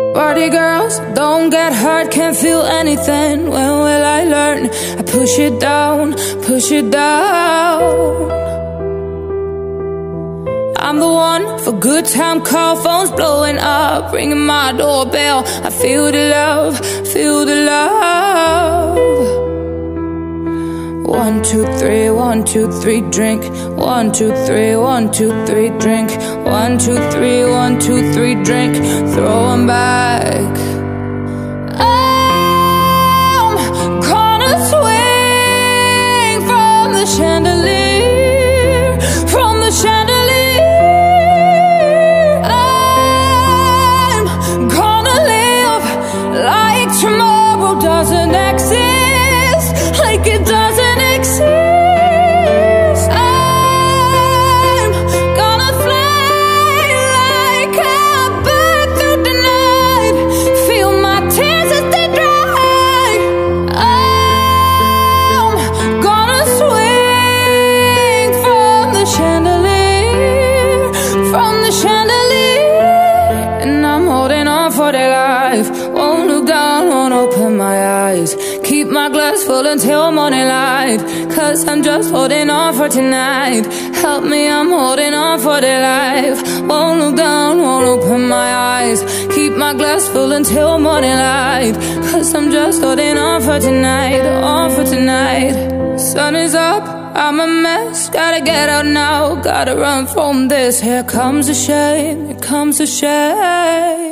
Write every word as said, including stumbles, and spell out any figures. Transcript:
Party girls, don't get hurt, can't feel anything. When will I learn? I push it down, push it down. I'm the one for good time call, phones blowing up, ringing my doorbell. I feel the love, feel the love. One, two, three, one, two, three, drink. One, two, three, one, two, three, drink. One, two, three, one, two, three, drink. Throw 'em back. I'm gonna swing from the chandelier, from the chandelier. I'm gonna live like tomorrow doesn't exist, like it doesn't exist. I'm gonna fly like a bird through the night, feel my tears as they dry. I'm gonna swing from the chandelier, from the chandelier. And I'm holding on for dear life, won't look down, won't open my eyes. Keep my glass full until morning light, 'cause I'm just holding on for tonight. Help me, I'm holding on for dear life. Won't look down, won't open my eyes. Keep my glass full until morning light, 'cause I'm just holding on for tonight, on for tonight. Sun is up, I'm a mess, gotta get out now, gotta run from this. Here comes the shame, here comes the shame.